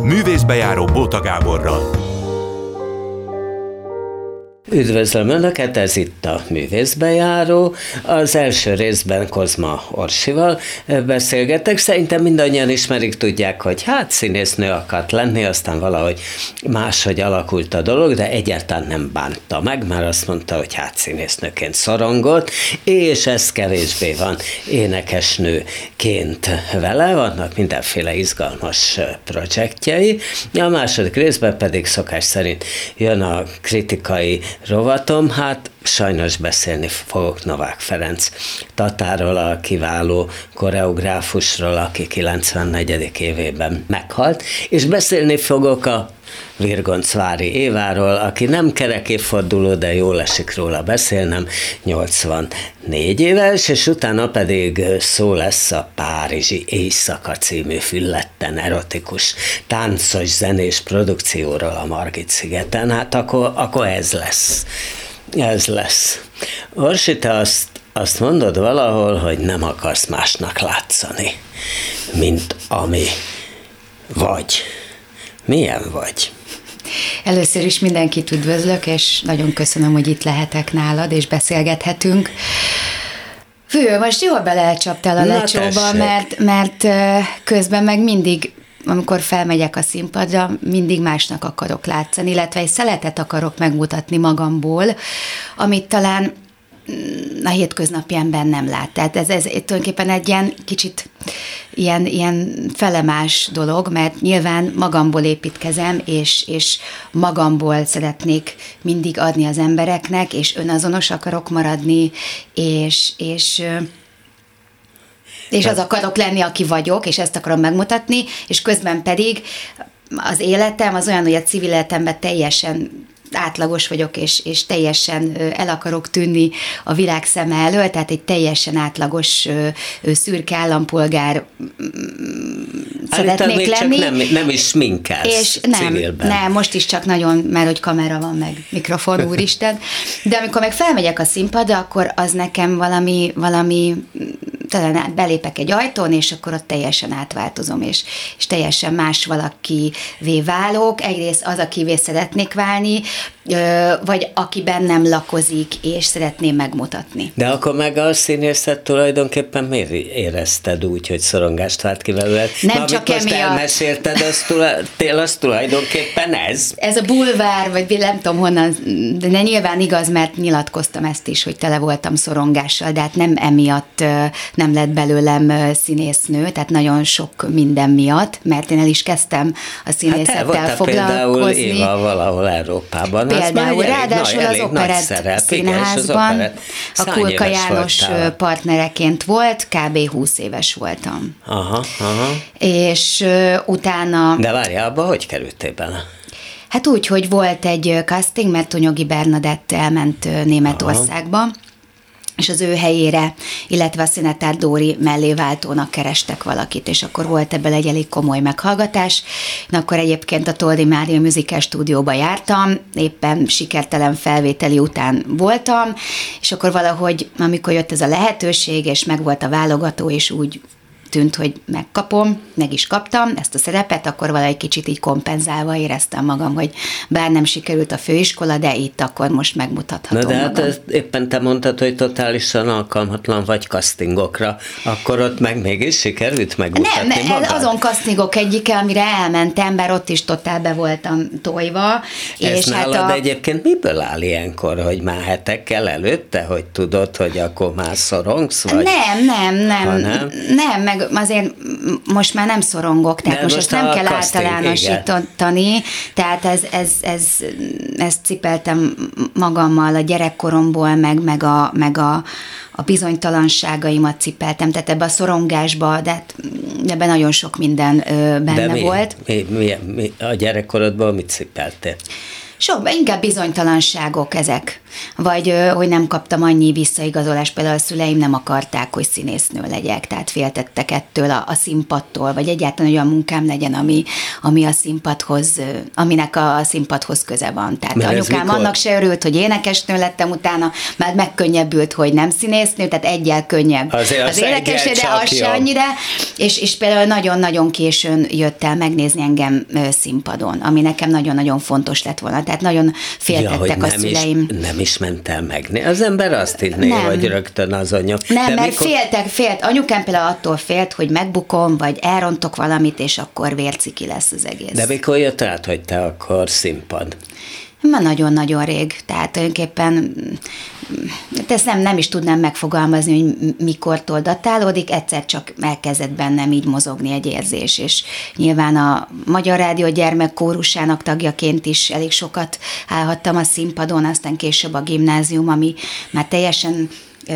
Művészbejáró Bóta Gáborral. Üdvözlöm Önöket, ez itt a Művészbejáró. Az első részben Kozma Orsival beszélgetek. Szerintem mindannyian ismerik, tudják, hogy színésznő akart lenni, aztán valahogy máshogy alakult a dolog, de egyáltalán nem bánta meg, mert azt mondta, hogy színésznőként szorongott, és ez kevésbé van énekesnőként vele, vannak mindenféle izgalmas projektjei. A második részben pedig szokás szerint jön a kritikai rovatom, sajnos beszélni fogok Novák Ferenc Tatáról, a kiváló koreográfusról, aki 94. évében meghalt, és beszélni fogok a Virgoncvári Éváról, aki nem kerek évforduló, de jól esik róla beszélnem, 84 éves, és utána pedig szó lesz a Párizsi Éjszaka című fülletten erotikus, táncos, zenés produkcióról a Margit-szigeten. Akkor ez lesz. Ez lesz. Orsi, te azt mondod valahol, hogy nem akarsz másnak látszani, mint ami vagy. Milyen vagy? Először is mindenkit üdvözlök, és nagyon köszönöm, hogy itt lehetek nálad, és beszélgethetünk. Fő, most jól belecsaptál a lecsóba, mert közben meg mindig, amikor felmegyek a színpadra, mindig másnak akarok látszani, illetve egy szeletet akarok megmutatni magamból, amit talán a hétköznapi ember nem lát. Tehát ez tulajdonképpen egy ilyen kicsit ilyen felemás dolog, mert nyilván magamból építkezem, és magamból szeretnék mindig adni az embereknek, és önazonos akarok maradni, és az akarok lenni, aki vagyok, és ezt akarom megmutatni, és közben pedig az életem az olyan, hogy a civil életemben teljesen átlagos vagyok, és teljesen el akarok tűnni a világ szeme elől, tehát egy teljesen átlagos szürke állampolgár szeretnék lenni. Csak nem is sminkelsz és civilben. Nem, most is csak nagyon, mert hogy kamera van, meg mikrofon, úristen. De amikor meg felmegyek a színpadra, akkor az nekem valami talán belépek egy ajtón, és akkor ott teljesen átváltozom, és teljesen más valakivé válok. Egyrészt az, akivé szeretnék válni, vagy aki bennem lakozik, és szeretném megmutatni. De akkor meg a színészet tulajdonképpen miért érezted úgy, hogy szorongást vált ki belőle? Nem csak most elmesélted, az tulajdonképpen ez? Ez a bulvár, vagy nem tudom honnan, de nyilván igaz, mert nyilatkoztam ezt is, hogy tele voltam szorongással, de hát nem emiatt nem lett belőlem színésznő, tehát nagyon sok minden miatt, mert én el is kezdtem a színészettel foglalkozni. Például Éva valahol Európában. Például, ráadásul az Operett Színházban a Kulka János partnereként volt, kb. 20 éves voltam. Aha. És utána... De várjál, abba hogy kerültél bele? Hát úgy, hogy volt egy casting, mert Tonyogi Bernadett elment Németországba, és az ő helyére, illetve a Szinetár Dóri melléváltónak kerestek valakit, és akkor volt ebből egy elég komoly meghallgatás. Én akkor egyébként a Toldi Mária Musical Stúdióba jártam, éppen sikertelen felvételi után voltam, és akkor valahogy, amikor jött ez a lehetőség, és megvolt a válogató, és úgy tűnt, hogy megkapom, meg is kaptam ezt a szerepet, akkor valahogy kicsit így kompenzálva éreztem magam, hogy bár nem sikerült a főiskola, de itt akkor most megmutathatom magam. Na de hát éppen te mondtad, hogy totálisan alkalmatlan vagy castingokra, akkor ott meg mégis sikerült megmutatni magad? Nem, azon castingok egyike, amire elmentem, bár ott is totál be voltam tojva. Ez és nálad egyébként miből áll ilyenkor, hogy már hetekkel előtte, hogy tudod, hogy akkor már szorongsz? Vagy? Nem, meg azért most már nem szorongok, tehát most ezt nem kell általánosítani, tehát ezt cipeltem magammal a gyerekkoromból, meg a bizonytalanságaimat cipeltem, tehát ebbe a szorongásba, de ebben nagyon sok minden benne volt. Mi a gyerekkorodban mit cipeltél? Sok, inkább bizonytalanságok ezek. Vagy hogy nem kaptam annyi visszaigazolást, például a szüleim nem akarták, hogy színésznő legyek, tehát féltettek ettől a színpadtól, vagy egyáltalán olyan munkám legyen, ami a színpadhoz, aminek a színpadhoz köze van. Tehát anyukám annak se örült, hogy énekesnő lettem utána, már megkönnyebbült, hogy nem színésznő, tehát egyel könnyebb az énekesnő, de az se annyira, és például nagyon-nagyon későn jött el megnézni engem színpadon, ami nekem nagyon-nagyon fontos lett volna. Tehát nagyon féltettek a szüleim. Nem is ment el meg. Az ember azt hinné, hogy rögtön az anyag. Nem, mert félt. Anyukám például attól félt, hogy megbukom, vagy elrontok valamit, és akkor vérciki lesz az egész. De mikor jött át, hogy te akkor színpad? Ma nagyon-nagyon rég, tehát tulajdonképpen ezt nem is tudnám megfogalmazni, hogy mikortól datálódik, egyszer csak elkezdett bennem így mozogni egy érzés, és nyilván a Magyar Rádió gyermekkórusának tagjaként is elég sokat állhattam a színpadon, aztán később a gimnázium, ami már teljesen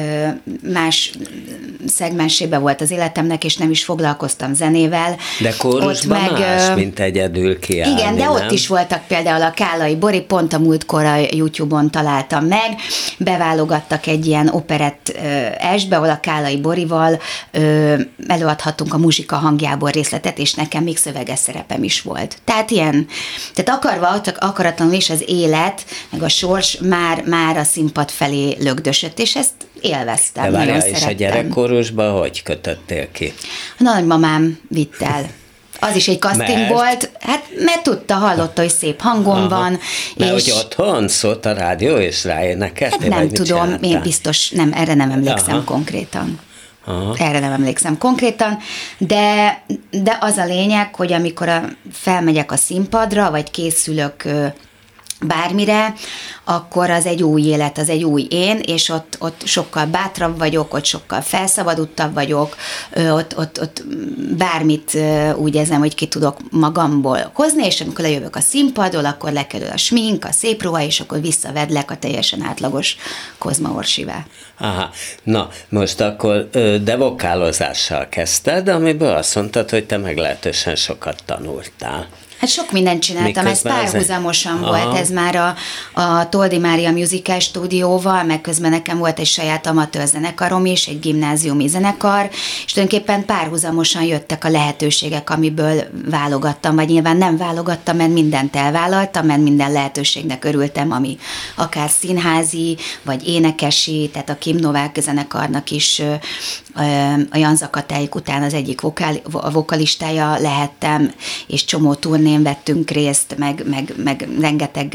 más szegmensében volt az életemnek, és nem is foglalkoztam zenével. De kórusban más, mint egyedül kiállni, igen, de nem? ott is voltak például a Kállai Bori, pont a múltkor a YouTube-on találtam meg, beválogattak egy ilyen operett estbe, ahol a Kállai Borival előadhattunk a muzsika hangjából részletet, és nekem még szöveges szerepem is volt. Tehát ilyen, tehát akaratlanul is az élet, meg a sors már a színpad felé lögdösött, és ezt élveztem, nagyon szerettem. És a gyerekkórusban hogy kötöttél ki? A nagymamám vitt el. Az is egy casting volt, hát mert tudta, hallotta, hogy szép hangom van. Mert hogy otthon szólt a rádió, és ráénekeltél? Hát nem tudom, én biztos, erre nem emlékszem konkrétan. Erre nem emlékszem konkrétan, de az a lényeg, hogy amikor felmegyek a színpadra, vagy készülök bármire, akkor az egy új élet, az egy új én, és ott sokkal bátrabb vagyok, ott sokkal felszabadultabb vagyok, ott bármit úgy érzem, hogy ki tudok magamból hozni, és amikor lejövök a színpadról, akkor lekerül a smink, a szép ruha, és akkor visszavedlek a teljesen átlagos Kozma Orsivá. Aha, na most akkor devokálozással kezdted, amiből azt mondtad, hogy te meglehetősen sokat tanultál. Hát sok mindent csináltam, ez párhuzamosan volt, ez már a Toldi Mária Musical Stúdióval, meg közben nekem volt egy saját amatőr zenekarom is, egy gimnáziumi zenekar, és tulajdonképpen párhuzamosan jöttek a lehetőségek, amiből válogattam, vagy nyilván nem válogattam, mert mindent elvállaltam, mert minden lehetőségnek örültem, ami akár színházi, vagy énekesi, tehát a Kim Novák zenekarnak is a Jan Zakatályik után az egyik vokalistája lehettem, és csomó turnén vettünk részt, meg rengeteg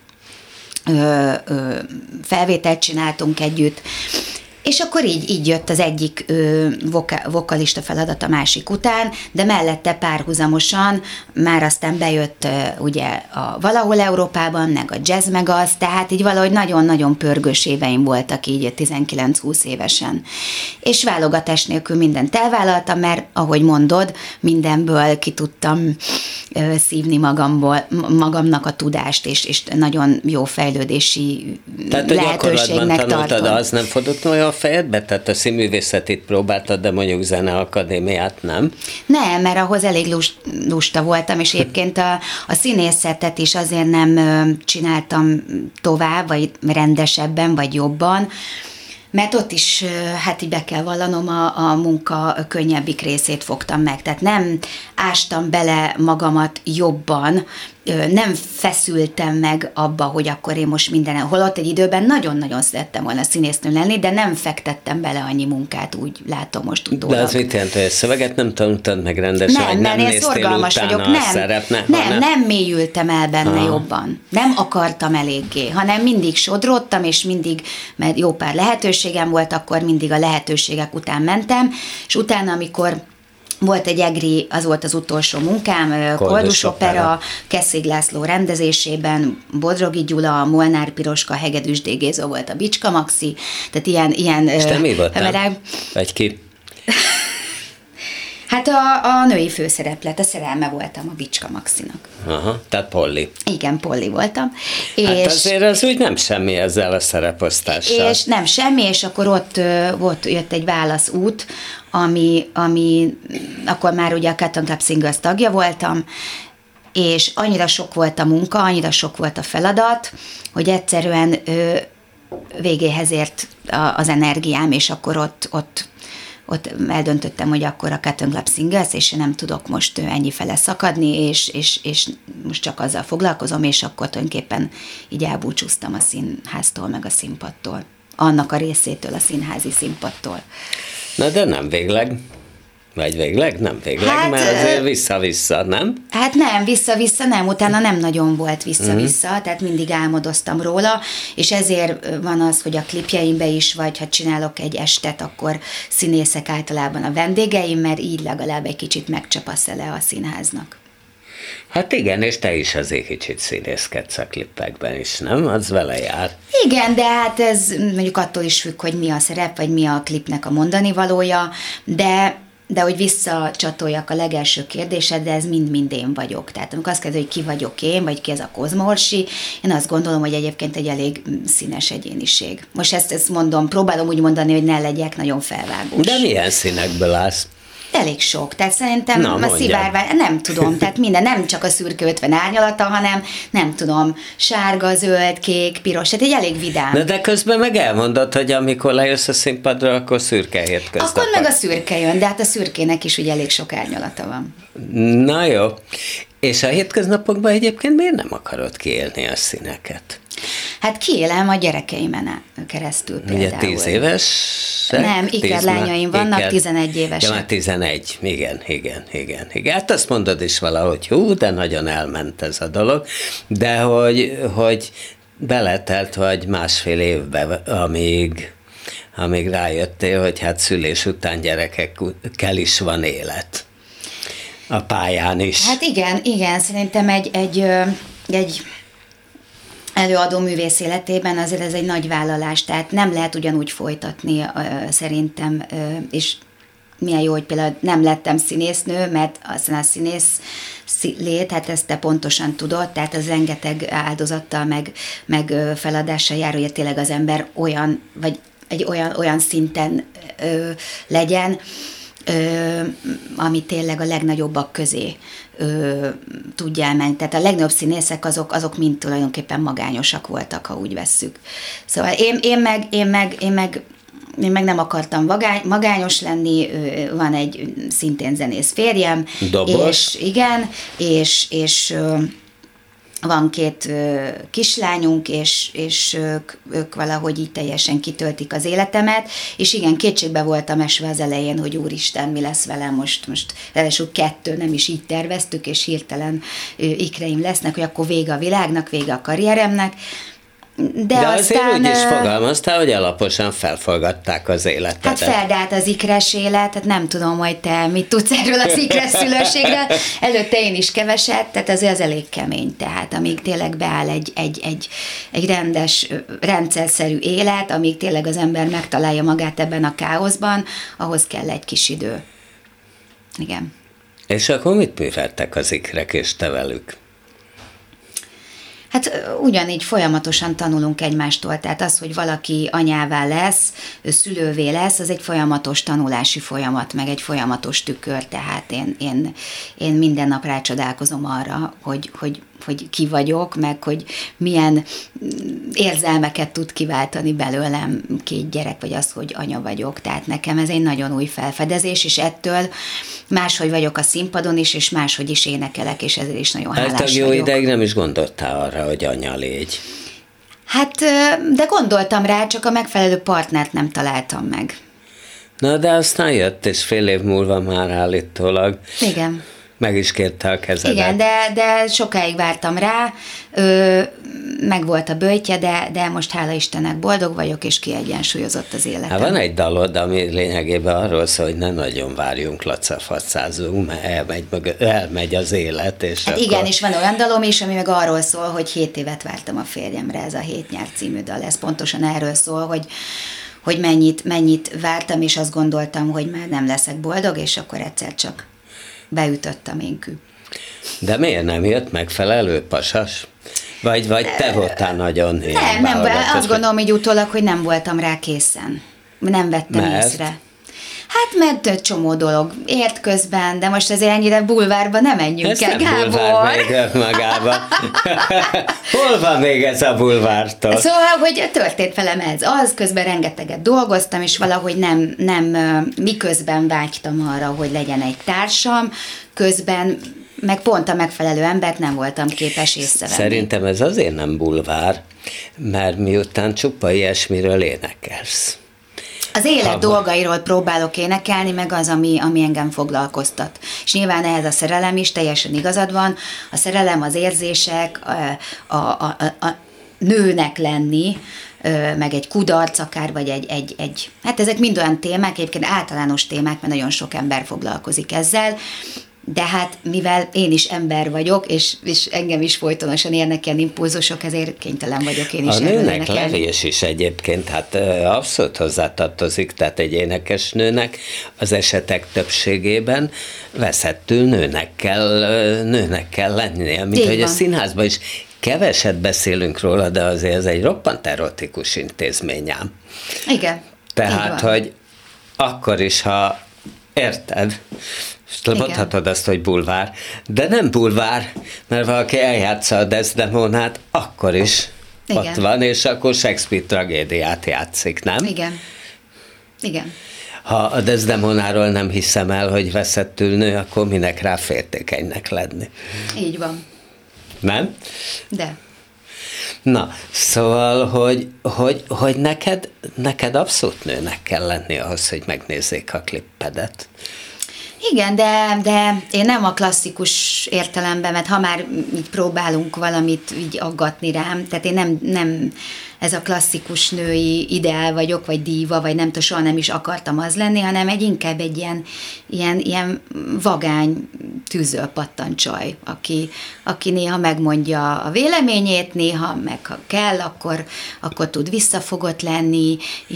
felvételt csináltunk együtt, és akkor így jött az egyik vokalista feladat a másik után, de mellette párhuzamosan már aztán bejött ugye a Valahol Európában, meg a Jazz meg az, tehát így valahogy nagyon-nagyon pörgős éveim voltak így 19-20 évesen. És válogatás nélkül mindent elvállaltam, mert ahogy mondod, mindenből ki tudtam szívni magamnak a tudást, és nagyon jó fejlődési lehetőségnek tartom. Tanultad, az nem fordult olyan a fejedbe? Tehát a színművészetit próbáltad, de mondjuk zeneakadémiát nem? Nem, mert ahhoz elég lusta voltam, és egyébként a színészetet is azért nem csináltam tovább, vagy rendesebben, vagy jobban, mert ott is, hát így be kell vallanom, a munka könnyebbik részét fogtam meg. Tehát nem ástam bele magamat jobban, nem feszültem meg abba, hogy akkor én most minden, holott egy időben nagyon-nagyon szerettem volna színésznő lenni, de nem fektettem bele annyi munkát, úgy látom most utólag. De az mit jelent, hogy a szöveget nem tanultad meg rendesen, vagy nem néztél utána a szerepnek? Nem mélyültem el benne jobban. Nem akartam eléggé, hanem mindig sodródtam, és mindig, mert jó pár lehetőségem volt, akkor mindig a lehetőségek után mentem, és utána, amikor volt egy egri, az volt az utolsó munkám, Koldus Opera, Keszig László rendezésében, Bodrogi Gyula, Molnár Piroska, Hegedűs D. Géza volt a Bicska Maxi, tehát ilyen... És te mi voltál? Vagy ki? Hát a női főszereplet, a szerelme voltam a Bicska Maxinak. Aha, tehát Polly. Igen, Polly voltam. Hát azért az úgy nem semmi ezzel a szereposztással. És nem semmi, és akkor ott jött egy válaszút, ami akkor már ugye a Cotton Club Singles tagja voltam, és annyira sok volt a munka, annyira sok volt a feladat, hogy egyszerűen végéhez ért az energiám, és akkor ott eldöntöttem, hogy akkor a Cotton Club Singles, és nem tudok most ennyi fele szakadni, és most csak azzal foglalkozom, és akkor tulajdonképpen így elbúcsúztam a színháztól, meg a színpadtól. Annak a részétől, a színházi színpadtól. Na de nem végleg. Vagy végleg? Nem végleg, hát, mert azért vissza-vissza, nem? Hát nem, vissza-vissza nem, utána nem nagyon volt vissza-vissza, tehát mindig álmodoztam róla, és ezért van az, hogy a klipjeimbe is, vagy ha csinálok egy estet, akkor színészek általában a vendégeim, mert így legalább egy kicsit megcsapasz le a színháznak. Hát igen, és te is azért kicsit színészkedsz a klippekben is, nem? Az vele jár. Igen, de hát ez mondjuk attól is függ, hogy mi a szerep, vagy mi a klipnek a mondani valója, de hogy visszacsatoljak a legelső kérdésedre, ez mind-mind én vagyok. Tehát amikor azt kérdezi, hogy ki vagyok én, vagy ki ez a Kozma Orsi, én azt gondolom, hogy egyébként egy elég színes egyéniség. Most ezt mondom, próbálom úgy mondani, hogy ne legyek nagyon felvágós. De milyen színekből állsz? Elég sok, tehát szerintem a szivárvány, nem tudom, tehát minden, nem csak a szürke 50 árnyalata, hanem nem tudom, sárga, zöld, kék, piros, tehát egy elég vidám. De közben meg elmondod, hogy amikor lejössz a színpadra, akkor szürke hétköznap. Akkor meg a szürke jön, de hát a szürkének is ugye elég sok árnyalata van. Na jó, és a hétköznapokban egyébként miért nem akarod kiélni a színeket? Hát kiélem a gyerekeimen keresztül például. Ugye 10 éves? Nem, ikerlányaim vannak, 11 évesek. Ja, már 11, igen. Hát azt mondod is valahogy, hú, de nagyon elment ez a dolog, de hogy beletelt vagy másfél évbe, amíg rájöttél, hogy hát szülés után gyerekekkel is van élet. A pályán is. Hát igen, szerintem egy előadó művész életében azért ez egy nagy vállalás, tehát nem lehet ugyanúgy folytatni szerintem, és milyen jó, hogy például nem lettem színésznő, mert aztán a színész lét, hát ezt te pontosan tudod, tehát az rengeteg áldozattal, meg feladással jár, hogy tényleg az ember olyan, vagy egy olyan szinten legyen, ami tényleg a legnagyobbak közé tudja elmenni. Tehát a legnagyobb színészek azok mind tulajdonképpen magányosak voltak, ha úgy vesszük. Szóval én meg nem akartam magányos lenni, van egy szintén zenész férjem. Dobos. És van 2 kislányunk, és ők valahogy így teljesen kitöltik az életemet, és igen, kétségbe voltam esve az elején, hogy úristen, mi lesz velem most ráadásul 2, nem is így terveztük, és hirtelen ikreim lesznek, hogy akkor vége a világnak, vége a karrieremnek, de azért úgy is fogalmaztál, hogy alaposan felforgatták az életedet. Hát feldált az ikres élet, tehát nem tudom, hogy te mit tudsz erről az ikres szülőségről. Előtte én is keveset, tehát azért az elég kemény, tehát amíg tényleg beáll egy rendes, rendszerszerű élet, amíg tényleg az ember megtalálja magát ebben a káoszban, ahhoz kell egy kis idő. Igen. És akkor mit műveltek az ikrek és te velük? Hát ugyanígy folyamatosan tanulunk egymástól, tehát az, hogy valaki anyává lesz, szülővé lesz, az egy folyamatos tanulási folyamat, meg egy folyamatos tükör, tehát én minden nap rácsodálkozom arra, hogy ki vagyok, meg hogy milyen érzelmeket tud kiváltani belőlem 2 gyerek, vagy az, hogy anya vagyok. Tehát nekem ez egy nagyon új felfedezés, és ettől máshogy vagyok a színpadon is, és máshogy is énekelek, és ezért is nagyon hálás vagyok. Jó ideig nem is gondoltál arra, hogy anya légy. Hát, de gondoltam rá, csak a megfelelő partnert nem találtam meg. Na, de aztán jött, és fél év múlva már állítólag. Igen. Meg is kérte a kezedet. Igen, de sokáig vártam rá, meg volt a böjtje, de most hála Istennek boldog vagyok, és kiegyensúlyozott az életem. Hát van egy dalod, ami lényegében arról szól, hogy ne nagyon várjunk, lacafacázunk, mert elmegy az élet. És hát akkor... igen, és van olyan dalom is, ami meg arról szól, hogy 7 évet vártam a férjemre, ez a 7 nyár című dal, ez pontosan erről szól, hogy mennyit vártam, és azt gondoltam, hogy már nem leszek boldog, és akkor egyszer csak beütött a ménkű. De miért nem jött megfelelő pasas? Vagy te voltál nagyon... Nem, azt gondolom így utólag, hogy nem voltam rá készen. Nem vettem észre. Hát mert csomó dolog ért közben, de most azért ennyire bulvárba nem menjünk el, Gábor. Bulvár még magába. Hol van még ez a bulvártól? Szóval, hogy történt velem ez. Az közben rengeteget dolgoztam, és valahogy nem miközben vágytam arra, hogy legyen egy társam, közben meg pont a megfelelő embert nem voltam képes észrevenni. Szerintem ez azért nem bulvár, mert miután csupa ilyesmiről énekelsz. Az élet dolgairól próbálok énekelni, meg az, ami engem foglalkoztat. És nyilván ehhez a szerelem is, teljesen igazad van. A szerelem, az érzések, a nőnek lenni, meg egy kudarc akár, vagy egy hát ezek mind olyan témák, egyébként általános témák, mert nagyon sok ember foglalkozik ezzel, de hát mivel én is ember vagyok, és engem is folytonosan érnek ilyen impulzusok, ezért kénytelen vagyok én is erről énekelni. A nőnek levés is egyébként, hát abszolút hozzátartozik, tehát egy énekesnőnek az esetek többségében veszettül nőnek kell lennie, mint hogy a színházban is keveset beszélünk róla, de azért ez egy roppant erotikus intézmény ám. Igen. Tehát, hogy akkor is, ha érted, és mondhatod azt, hogy bulvár, de nem bulvár, mert valaki eljátsza a Desdemonát, akkor is ott van, és akkor Shakespeare tragédiát játszik, nem? Igen. Ha a Desdemonáról nem hiszem el, hogy veszettül nő, akkor minek rá féltékenynek lenni. Így van. Nem? De. Na, szóval, hogy neked abszolút nőnek kell lenni ahhoz, hogy megnézzék a klippedet. Igen, de én nem a klasszikus értelemben, mert ha már így próbálunk valamit így aggatni rám, tehát én nem ez a klasszikus női ideál vagyok, vagy díva, vagy nem tudom, soha nem is akartam az lenni, hanem inkább egy ilyen vagány tűzölpattancsaj, aki néha megmondja a véleményét, néha meg ha kell, akkor tud visszafogott lenni,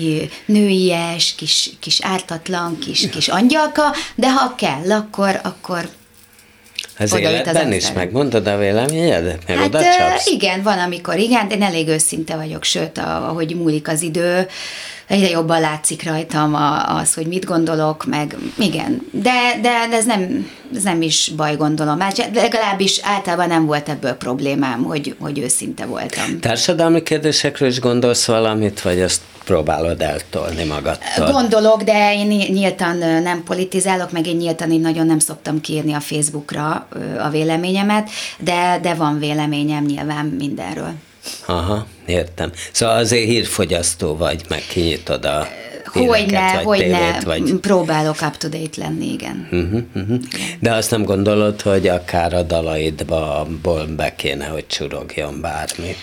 nőies, kis ártatlan, kis angyalka, de ha kell, akkor az életben is megmondod a véleményedet? Meg oda csapsz? Igen, van, amikor igen, de én elég őszinte vagyok, sőt, ahogy múlik az idő, egyre jobban látszik rajtam az, hogy mit gondolok, meg igen, de ez nem is baj, gondolom. Legalábbis általában nem volt ebből problémám, hogy őszinte voltam. Társadalmi kérdésekről is gondolsz valamit, vagy azt próbálod eltolni magadtól? Gondolok, de én nyíltan nem politizálok, meg én nyíltan így nagyon nem szoktam kiírni a Facebookra a véleményemet, de van véleményem nyilván mindenről. Aha, értem. Szóval azért hírfogyasztó vagy, meg kinyitod a híreket, vagy tévét, vagy... próbálok up-to-date lenni, igen. De azt nem gondolod, hogy akár a dalaidból be kéne, hogy csurogjon bármi?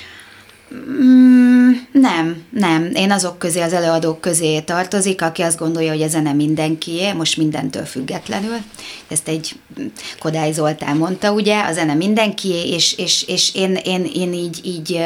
Nem. Én azok közé, az előadók közé tartozik, aki azt gondolja, hogy a zene mindenkié, most mindentől függetlenül. Ezt egy Kodály Zoltán mondta, ugye, a zene mindenkié, és én így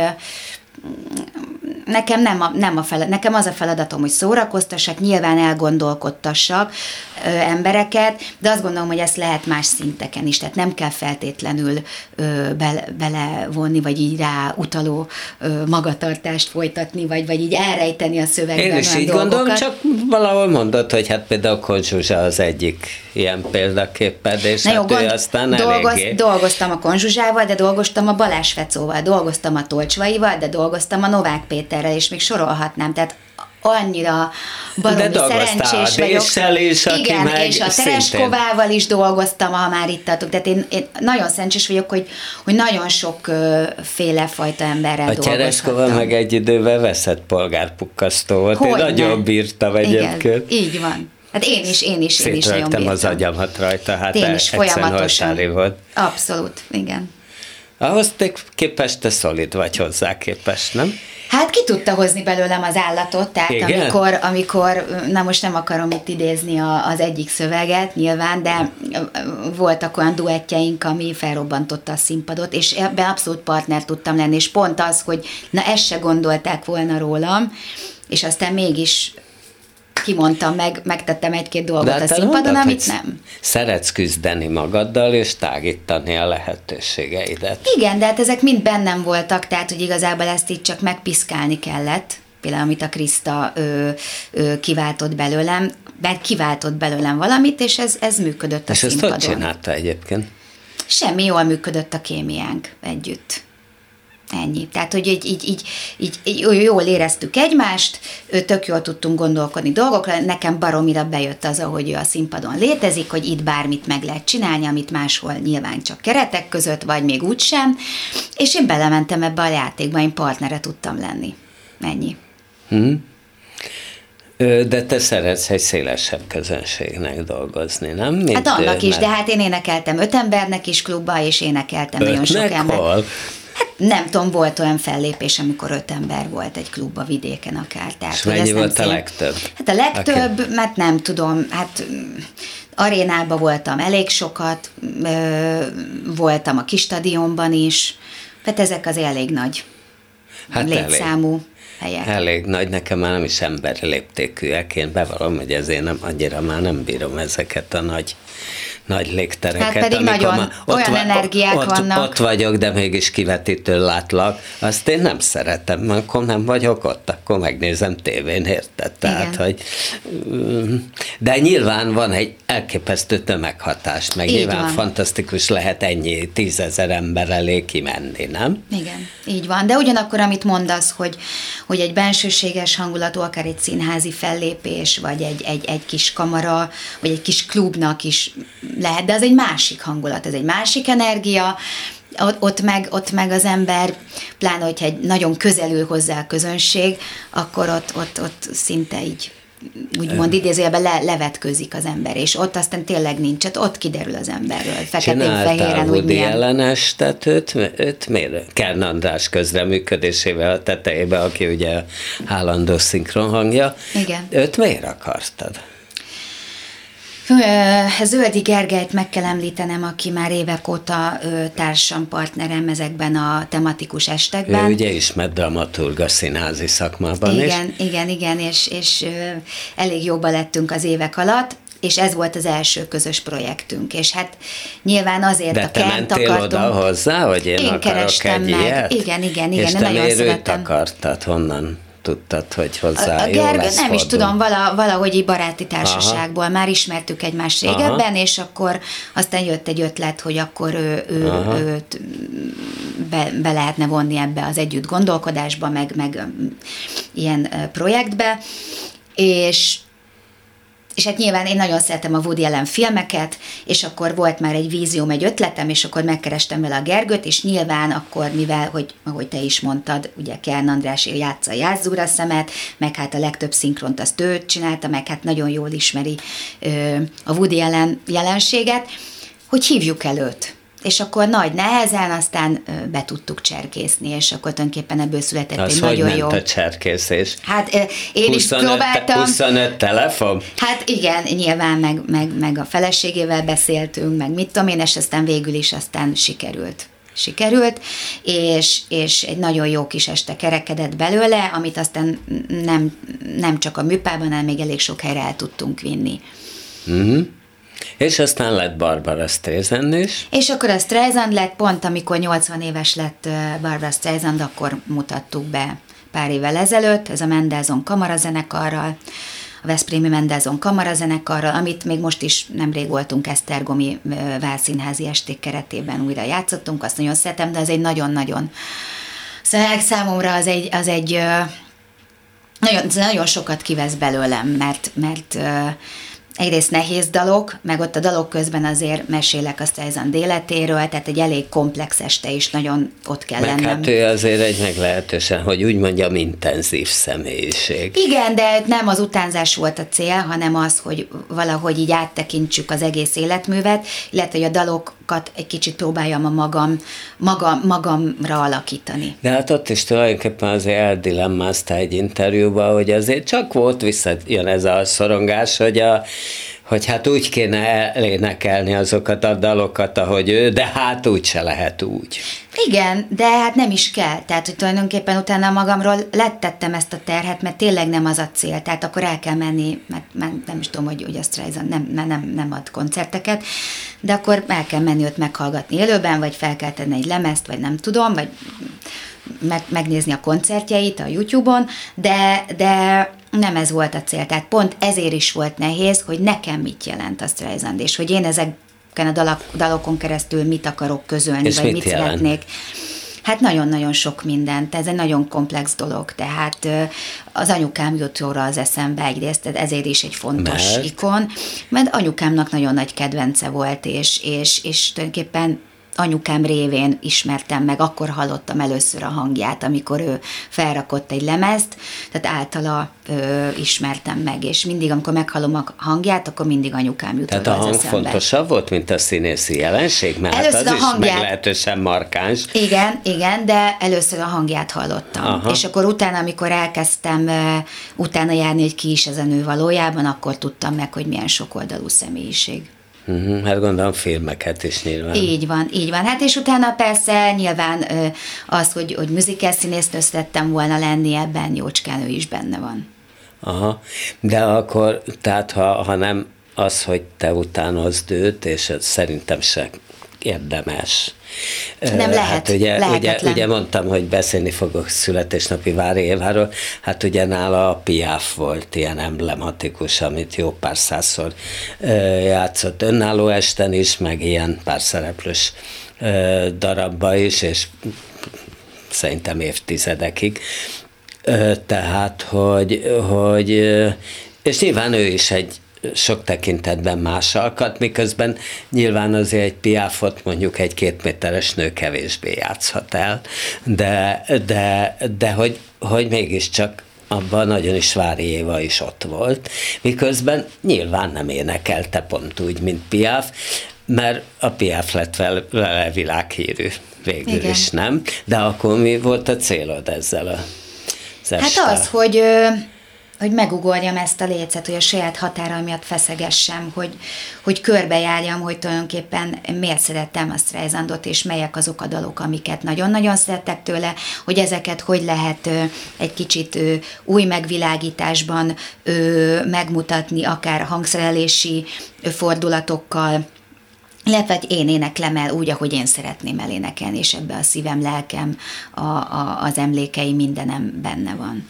nekem az a feladatom, hogy szórakoztassak, nyilván elgondolkodtassak embereket, de azt gondolom, hogy ezt lehet más szinteken is, tehát nem kell feltétlenül belevonni, vagy így rá utaló magatartást folytatni, vagy így elrejteni a szövegben. Én is így gondolom, csak valahol mondod, hogy hát például Koncz Zsuzsa az egyik ilyen példaképed, és hát ő aztán eléggé. Dolgoztam a Koncz Zsuzsával, de dolgoztam a Balázs Fecóval, dolgoztam a Tolcsvaival, de dolgoztam a Novák Péterrel, és még sorolhatnám, tehát annyira baromi szerencsés vagyok. Is, igen, és a Tereskovával is dolgoztam, ha már itt tartunk. Tehát én nagyon szerencsés vagyok, hogy nagyon sok féle fajta emberrel dolgozhattam. A Tereskova meg egy időben veszett polgárpukkasztó volt. Én nagyon bírtam egyébként. Így van. Hát én is nagyon bírtam. Szétrögtem az agyamat rajta, hát én is folyamatosan. Volt. Abszolút, igen. Ahhoz képest te szolid vagy hozzá képest, nem? Hát ki tudta hozni belőlem az állatot, tehát amikor, na most nem akarom itt idézni az egyik szöveget nyilván, de voltak olyan duettjeink, ami felrobbantotta a színpadot, és ebben abszolút partner tudtam lenni, és pont az, hogy na ezt se gondolták volna rólam, és aztán mégis kimondtam, megtettem egy-két dolgot a színpadon, mondtad, amit nem. Szeretsz küzdeni magaddal, és tágítani a lehetőségeidet. Igen, de hát ezek mind bennem voltak, tehát, hogy igazából ezt így csak megpiszkálni kellett, például amit a Kriszta kiváltott belőlem. mert kiváltott belőlem valamit, és ez működött a színpadon. És ezt hogy csinálta egyébként? Semmi, jól működött a kémiánk együtt. Ennyi. Tehát, hogy így jól éreztük egymást, tök jól tudtunk gondolkodni dolgokra, nekem baromira bejött az, ahogy ő a színpadon létezik, hogy itt bármit meg lehet csinálni, amit máshol nyilván csak keretek között, vagy még úgysem, és én belementem ebbe a játékba, én partnere tudtam lenni. Ennyi. De te szeretsz egy szélesebb közönségnek dolgozni, nem? Hát annak is, de hát én énekeltem 5 embernek is klubba, és énekeltem nagyon sok ember. Hát nem tudom, volt olyan fellépés, amikor 5 ember volt egy klubba vidéken akár. Tehát, és mennyi volt a legtöbb? Hát a legtöbb, mert nem tudom, hát arénában voltam elég sokat, voltam a kis stadionban is, hát ezek az elég nagy létszámú helyek. Elég nagy, nekem már nem is emberi léptékűek, én bevallom, hogy ezért nem, annyira már nem bírom ezeket a nagy légtereket. Hát pedig nagyon olyan energiák vannak. Ott vagyok, de mégis kivetítőn látlak. Azt én nem szeretem, akkor nem vagyok ott, akkor megnézem tévén, érted? Tehát, hogy, de nyilván van egy elképesztő tömeghatás, meg így nyilván van. Fantasztikus lehet ennyi 10 000 ember elé kimenni, nem? Igen, így van. De ugyanakkor, amit mondasz, hogy egy bensőséges hangulatú, akár egy színházi fellépés, vagy egy kis kamara, vagy egy kis klubnak is lehet, de az egy másik hangulat, ez egy másik energia, ott meg az ember, pláne, hogyha egy nagyon közelül hozzá a közönség, akkor ott szinte így, úgymond idézőjelben levetközik az ember, és ott aztán tényleg nincs, ott kiderül az emberről, feketén-fehéren, úgy milyen. ellenes, tehát őt miért? Kern András közreműködésével a tetejébe, aki ugye állandó szinkronhangja. Igen. Őt miért akartad? Zöldi Gergelyt meg kell említenem, aki már évek óta társam, partnerem ezekben a tematikus estekben. Ő ugye ismert dramaturg a színházi szakmában is. Igen, és elég jóba lettünk az évek alatt, és ez volt az első közös projektünk, és hát nyilván azért de a Kent akartunk. De te mentél oda hozzá, hogy én akarok egy ilyet? Igen, és te nagyon miért szeretem. őt akartad, honnan tudtad, hogy hozzá a jó Gergő, lesz nem fordul. is tudom, valahogy így baráti társaságból már ismertük egymást régebben, és akkor aztán jött egy ötlet, hogy akkor őt be lehetne vonni ebbe az együtt gondolkodásba, meg ilyen projektbe, és hát nyilván én nagyon szeretem a Woody Allen filmeket, és akkor volt már egy vízióm, egy ötletem, és akkor megkerestem vele a Gergőt, és nyilván akkor, mivel, hogy ahogy te is mondtad, ugye Kern András játsza a Jászúra szemet, meg hát a legtöbb szinkront azt ő csinálta, meg hát nagyon jól ismeri a Woody Allen jelenséget, hogy hívjuk el őt. És akkor nagy nehezen aztán be tudtuk cserkészni, és akkor tulajdonképpen ebből született egy nagyon jó... Az hogy ment a cserkészés? Hát én is próbáltam. 25 telefon? Hát igen, nyilván meg a feleségével beszéltünk, meg mit tudom én, és aztán végül is aztán sikerült, és egy nagyon jó kis este kerekedett belőle, amit aztán nem csak a műpában, hanem még elég sok helyre el tudtunk vinni. És aztán lett Barbara Streisand is. És akkor a Streisand lett, pont amikor 80 éves lett Barbara Streisand, akkor mutattuk be pár évvel ezelőtt, ez a Mendelssohn kamarazenekarral, a Veszprémi Mendelssohn kamarazenekarral, amit még most is nemrég voltunk Esztergomi Válszínházi esték keretében újra játszottunk, azt nagyon szeretem, de ez egy nagyon-nagyon, szóval számomra az egy nagyon sokat kivesz belőlem, mert egyrészt nehéz dalok, meg ott a dalok közben azért mesélek a Streisand életéről, tehát egy elég komplex este is nagyon ott kell lennem. Hát ő azért egy meglehetősen, hogy úgy mondjam, intenzív személyiség. Igen, de nem az utánzás volt a cél, hanem az, hogy valahogy így áttekintsük az egész életművet, illetve hogy a dalokat egy kicsit próbáljam magamra alakítani. De hát ott is tulajdonképpen azért eldilemmázta egy interjúban, hogy azért csak volt visszajön ez a szorongás, hogy hát úgy kéne elénekelni azokat a dalokat, ahogy ő, de hát úgy se lehet úgy. Igen, de hát nem is kell. Tehát, hogy tulajdonképpen utána magamról lettettem ezt a terhet, mert tényleg nem az a cél. Tehát akkor el kell menni, mert nem is tudom, hogy a Streisand nem ad koncerteket, de akkor el kell menni őt meghallgatni élőben, vagy fel kell tenni egy lemezt, vagy nem tudom, vagy megnézni a koncertjeit a YouTube-on, de nem ez volt a cél. Tehát pont ezért is volt nehéz, hogy nekem mit jelent a Streisand, és hogy én ezeken a dalokon keresztül mit akarok közölni, és vagy mit jelent? szeretnék. Hát nagyon-nagyon sok mindent, ez egy nagyon komplex dolog, tehát az anyukám jut jóra az eszembe egyrészt, ezért is egy fontos ikon, mert anyukámnak nagyon nagy kedvence volt, és tulajdonképpen anyukám révén ismertem meg, akkor hallottam először a hangját, amikor ő felrakott egy lemezt, tehát általa ismertem meg, és mindig, amikor meghallom a hangját, akkor mindig anyukám jut Tehát a hang eszembe. fontosabb volt, mint a színészi jelenség? Mert először az a hangját, is meglehetősen markáns. Igen, de először a hangját hallottam. Aha. És akkor utána, amikor elkezdtem utána járni, hogy ki is ez a nő valójában, akkor tudtam meg, hogy milyen sokoldalú személyiség. Hát gondolom filmeket is nyilván. Így van. Hát és utána persze nyilván az, hogy musical színésznő lettem volna lenni, ebben jócskán ő is benne van. Aha, de akkor, tehát ha nem az, hogy te utánozd őt, és ez szerintem se érdemes. Nem lehet, hát ugye mondtam, hogy beszélni fogok születésnapi Vári Éváról, hát ugye nála a Piaf volt ilyen emblematikus, amit jó pár százszor játszott önálló esten is, meg ilyen pár szereplős darabba is, és szerintem évtizedekig. Tehát, hogy és nyilván ő is egy sok tekintetben más alkat, miközben nyilván azért egy Piafot mondjuk egy 2 méteres nő kevésbé játszhat el, de hogy mégiscsak abban nagyon is Vári Éva is ott volt, miközben nyilván nem énekelte pont úgy, mint Piaf, mert a Piaf lett vele világhírű végül igen. is, nem? De akkor mi volt a célod ezzel az Hát az, hogy megugorjam ezt a lécet, hogy a saját határa miatt feszegessem, hogy körbejárjam, hogy tulajdonképpen miért szerettem a Streisandot, és melyek azok a dalok, amiket nagyon-nagyon szerettek tőle, hogy ezeket hogy lehet egy kicsit új megvilágításban megmutatni, akár hangszerelési fordulatokkal, illetve én éneklem el úgy, ahogy én szeretném elénekelni, és ebbe a szívem, lelkem, az emlékei, mindenem benne van.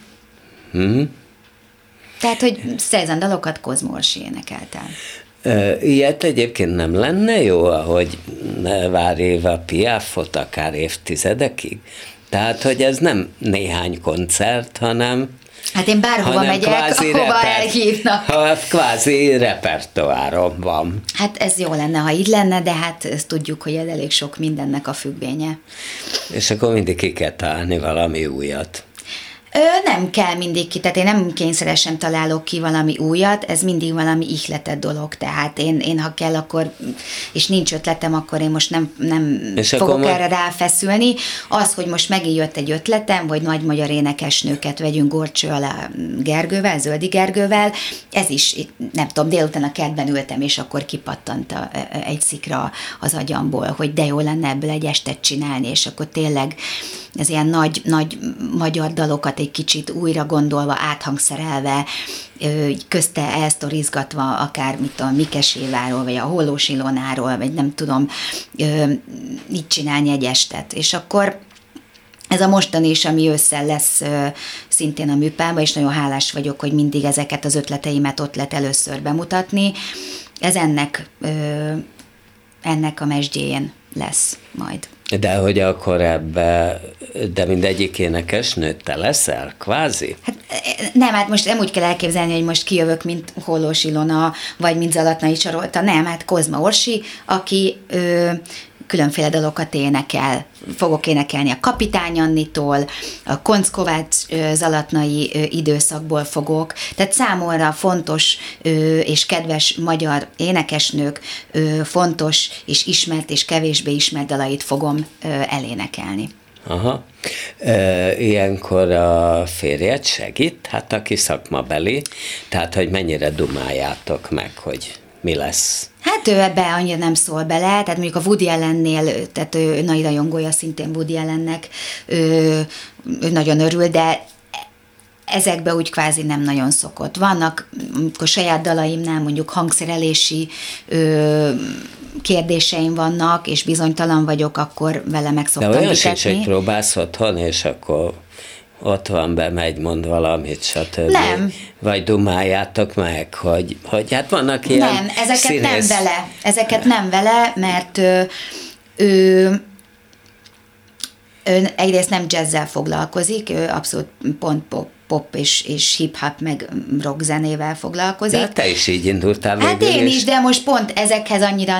Tehát, hogy Streisand dalokat Kozma Orsi énekelt el. Ilyet egyébként nem lenne jó, ahogy Vári Éva Piafot akár évtizedekig? Tehát, hogy ez nem néhány koncert, hanem hát én bárhova megyek, ahova elhívnak. Kvázi repertoárom van. Hát ez jó lenne, ha így lenne, de hát ezt tudjuk, hogy ez elég sok mindennek a függvénye. És akkor mindig ki kell találni valami újat. Nem kell mindig tehát én nem kényszeresen találok ki valami újat, ez mindig valami ihletett dolog, tehát én ha kell, akkor, és nincs ötletem, akkor én most nem fogok erre ráfeszülni. Az, hogy most megint jött egy ötletem, hogy nagy magyar énekesnőket vegyünk górcső alá Gergővel, Zöldi Gergővel, ez is, nem tudom, délután a kertben ültem, és akkor kipattant egy szikra az agyamból, hogy de jó lenne ebből egy estet csinálni, és akkor tényleg ez ilyen nagy magyar dalokat egy kicsit újra gondolva, áthangszerelve, közte elsztorizgatva, akár mit tudom, Mikes Éváról, vagy a Hollós Ilonáról, vagy nem tudom, így csinálni egy estet. És akkor ez a mostani is, ami ősszel lesz szintén a műpában, és nagyon hálás vagyok, hogy mindig ezeket az ötleteimet ott lehet először bemutatni. Ez ennek a mesdjén lesz majd. De hogy akkor de mindegyik énekesnő te leszel, kvázi? Hát nem, hát most nem úgy kell elképzelni, hogy most kijövök, mint Hollós Ilona, vagy mint Zalatnai Csarolta, nem, hát Kozma Orsi, aki különféle dalokat énekel. Fogok énekelni a Kapitány Annitól, a Koncz Kovács Zalatnai időszakból fogok. Tehát számomra fontos és kedves magyar énekesnők fontos és ismert és kevésbé ismert dalait fogom elénekelni. Aha. Ilyenkor a férjed segít? Hát aki szakmabeli, tehát hogy mennyire dumáljátok meg, hogy mi lesz? Hát ő ebbe annyira nem szól bele, tehát mondjuk a Woody Allennél, tehát ő nagy rajongója szintén Woody Allennek, ő nagyon örül, de ezekbe úgy kvázi nem nagyon szokott. Vannak, amikor saját dalaimnál mondjuk hangszerelési kérdéseim vannak, és bizonytalan vagyok, akkor vele meg szoktam vitatni. De olyan vitetni. sincs, hogy próbálsz otthon, és akkor ott van, bemegy, mond valamit, stb. Nem. Vagy dumáljátok meg, hogy hát vannak ilyen Nem, ezeket színész... nem vele. Ezeket nem vele, mert ő egyrészt nem jazzzel foglalkozik, ő abszolút pont pop és hip-hop meg rock zenével foglalkozik. De te is így indultál Hát végül én is, de most pont ezekhez annyira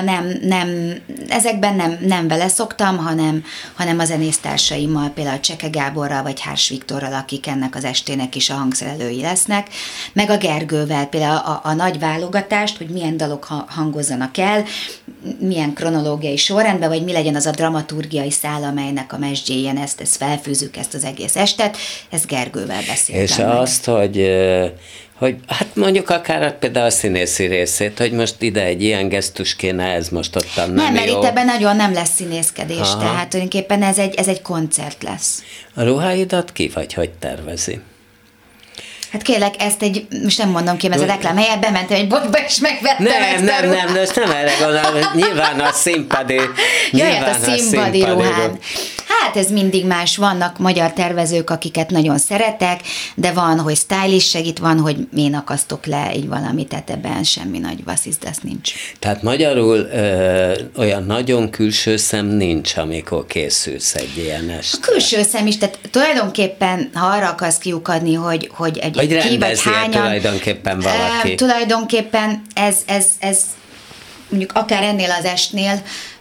ezekben nem vele szoktam, hanem a zenésztársaimmal, például Cseke Gáborral vagy Hárs Viktorral, akik ennek az estének is a hangszerelői lesznek, meg a Gergővel például a nagy válogatást, hogy milyen dalok hangozzanak el, milyen kronológiai sorrendben, vagy mi legyen az a dramaturgiai szál, amelynek a mesdjéjén ezt felfűzzük ezt az egész estet, ezt Gergővel beszéltem. És meg azt, hogy hát mondjuk akár például a színészi részét, hogy most ide egy ilyen gesztus kéne, ez most ottan nem jó. Mert itt ebben nagyon nem lesz színészkedés, tehát tulajdonképpen ez egy koncert lesz. A ruháidat ki vagy hogy tervezi? Hát kérlek, ezt most nem mondom ki, mert ez a reklám helyett bementem egy boltba, és megvettem Nem, de most nem erre gondolom, nyilván a színpadi. Jöhet a színpadi ruhán. Hát ez mindig más, vannak magyar tervezők, akiket nagyon szeretek, de van, hogy stylist segít, van, hogy én akasztok le így valamit, tehát ebben semmi nagy vasszizdasz nincs. Tehát magyarul olyan nagyon külső szem nincs, amikor készülsz egy ilyen este. A külső szem is, tehát tulajdonképpen, ha arra akarsz kiukadni, hogy egy ki vagy hányan, tulajdonképpen valaki. Tulajdonképpen ez mondjuk akár ennél az estnél,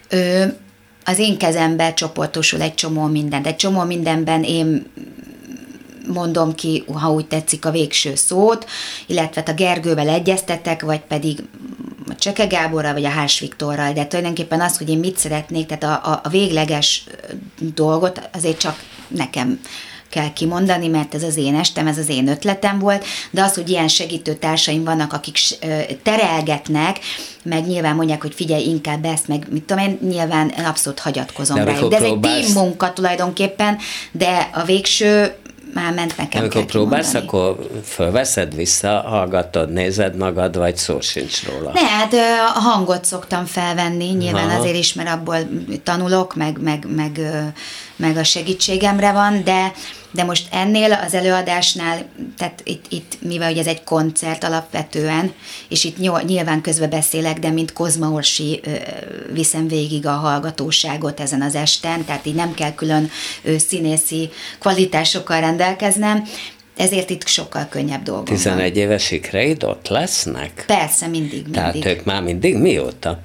az én kezembe csoportosul egy csomó mindent. Egy csomó mindenben én mondom ki, ha úgy tetszik, a végső szót, illetve a Gergővel egyeztetek, vagy pedig a Cseke Gáborral, vagy a Hárs Viktorral, de tulajdonképpen az, hogy én mit szeretnék, tehát a végleges dolgot azért csak nekem kell kimondani, mert ez az én estem, ez az én ötletem volt, de az, hogy ilyen segítő társaim vannak, akik terelgetnek, meg nyilván mondják, hogy figyelj inkább ezt, meg mit tudom én, nyilván abszolút hagyatkozom rájuk. De ez egy team munka tulajdonképpen, de a végső már ment nekem. Amikor próbálsz, akkor fölveszed vissza, hallgatod, nézed magad, vagy szó sincs róla? Ne, hát a hangot szoktam felvenni, nyilván azért is, mert abból tanulok, meg a segítségemre van, de most ennél az előadásnál, tehát itt mivel hogy ez egy koncert alapvetően, és itt nyilván közben beszélek, de mint Kozma Orsi viszem végig a hallgatóságot ezen az esten, tehát így nem kell külön színészi kvalitásokkal rendelkeznem, ezért itt sokkal könnyebb dolgom 11 éves sikreid ott lesznek? Persze, mindig. Tehát ők már mindig mióta?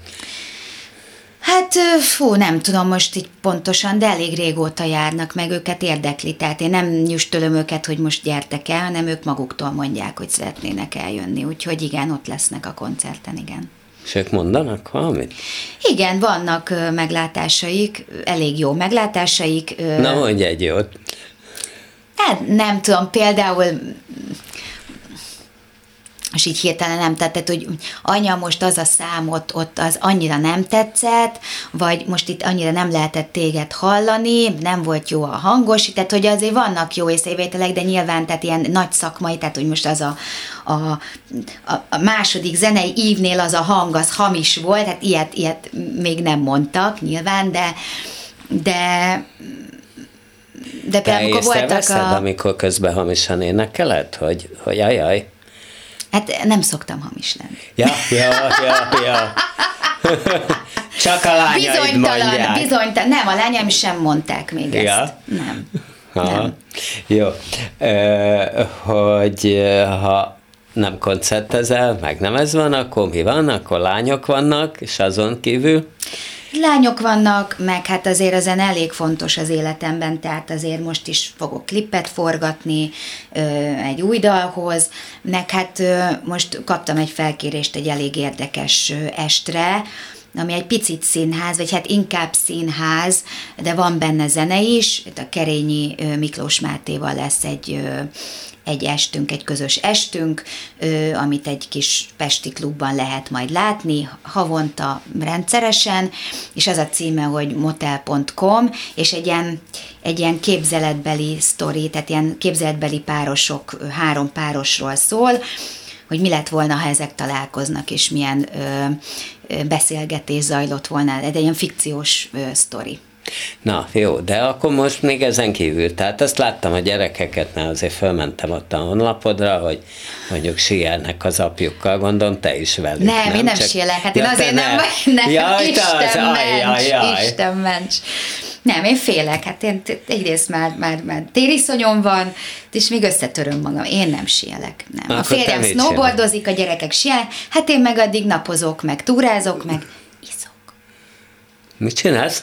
Hát, nem tudom most így pontosan, de elég régóta járnak, meg őket érdekli. Tehát én nem nyüstölöm őket, hogy most gyertek el, hanem ők maguktól mondják, hogy szeretnének eljönni. Úgyhogy igen, ott lesznek a koncerten, igen. És ők mondanak valamit? Igen, vannak meglátásaik, elég jó meglátásaik. Na mondj egy jót. Hát nem tudom, például... és így hirtelen nem tetszett, hogy anya, most az a szám ott az annyira nem tetszett, vagy most itt annyira nem lehetett téged hallani, nem volt jó a hangos, tehát hogy azért vannak jó észrevételek, de nyilván tehát ilyen nagy szakmai, tehát hogy most az a második zenei ívnél az a hang, az hamis volt, hát ilyet még nem mondtak nyilván, de például, amikor voltak amikor közben hamisan énekeled, hogy ajaj? Hát nem szoktam hamis lenni. Ja. Csak a lányaid mondják. Bizonytalan. Nem, a lányaim sem mondták még ezt. Nem. Jó. Hogy ha nem koncertezel, meg nem ez van, akkor mi van? Akkor lányok vannak, és azon kívül? Lányok vannak, meg hát azért a zene elég fontos az életemben, tehát azért most is fogok klippet forgatni egy új dalhoz, meg hát most kaptam egy felkérést egy elég érdekes estre, ami egy picit színház, vagy hát inkább színház, de van benne zene is, a Kerényi Miklós Mátéval lesz egy estünk, egy közös estünk, amit egy kis pesti klubban lehet majd látni, havonta rendszeresen, és az a címe, hogy motel.com, és egy ilyen képzeletbeli sztori, tehát ilyen képzeletbeli párosok, 3 párosról szól, hogy mi lett volna, ha ezek találkoznak, és milyen beszélgetés zajlott volna, de egy ilyen fikciós sztori. Na, jó, de akkor most még ezen kívül, tehát azt láttam a gyerekeket, mert azért fölmentem ott a honlapodra, hogy mondjuk síelnek az apjukkal, gondolom, te is velük. Nem, én nem síelek, hát én azért nem, Isten ments. Nem, én félek, hát én egyrészt már tériszonyom van, és még összetöröm magam, én nem síelek. Nem. Akkor a férjem snowboardozik, a gyerekek síelnek, hát én meg addig napozok, meg túrázok, meg iszok. Mit csinálsz?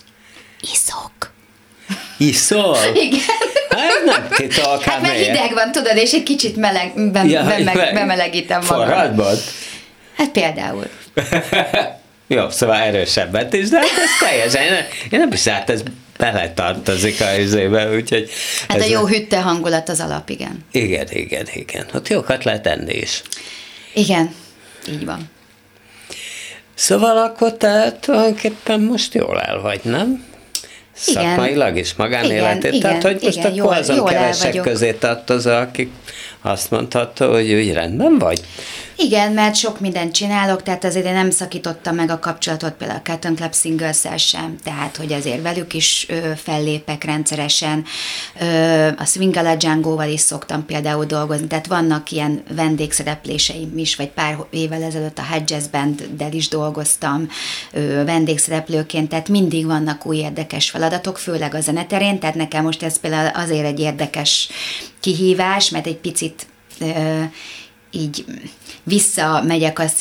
Iszol? Igen. Hát nem titok. Hát mert hideg van, tudod, és egy kicsit bemelegítem magam. Forradbad? Hát például. Jó, szóval erősebbet is, de hát ez teljesen, én nem is ez beletartozik a izébe, úgyhogy... Hát a jó hütte hangulat az alap, igen. Igen. Ott jókat lehet enni is. Igen, így van. Szóval akkor te tulajdonképpen most jól el vagy, nem? Szakmailag is, magánéletét. Tehát, hogy most akkor azon kevesek közé tartozol, akik azt mondható, hogy úgy rendben vagy? Igen, mert sok mindent csinálok, tehát azért én nem szakítottam meg a kapcsolatot például a Cotton Club Singles-szel sem, tehát hogy azért velük is fellépek rendszeresen, a Swingala Django-val is szoktam például dolgozni, tehát vannak ilyen vendégszerepléseim is, vagy pár évvel ezelőtt a Hot Jazz Banddel is dolgoztam vendégszereplőként, tehát mindig vannak új érdekes feladatok, főleg a zeneterén, tehát nekem most ez például azért egy érdekes kihívás, mert egy picit így visszamegyek a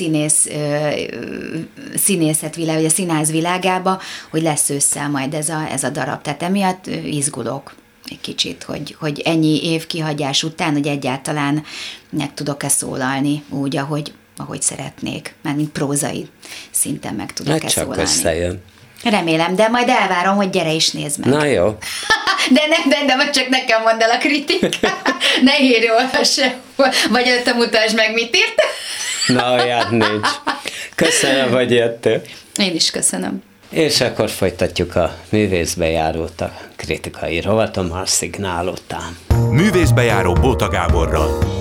színészet világ, vagy a színház világába, hogy lesz ősszel majd ez a darab. Tehát emiatt izgulok egy kicsit, hogy ennyi év kihagyás után, hogy egyáltalán meg tudok-e szólalni úgy, ahogy szeretnék, mert mint prózai szinten meg tudok-e szólalni. Csak összejön. Remélem, de majd elvárom, hogy gyere és nézd meg. Na jó. De majd csak nekem mondd el a kritikát. Ne írj róla sehol. Vagy előtte mutasd meg, mit írt. Na, olyan nincs. Köszönöm, hogy jöttél. Én is köszönöm. És akkor folytatjuk a művészbejárót a kritikai rovatom a szignál után. Művészbejáró Bóta Gáborral.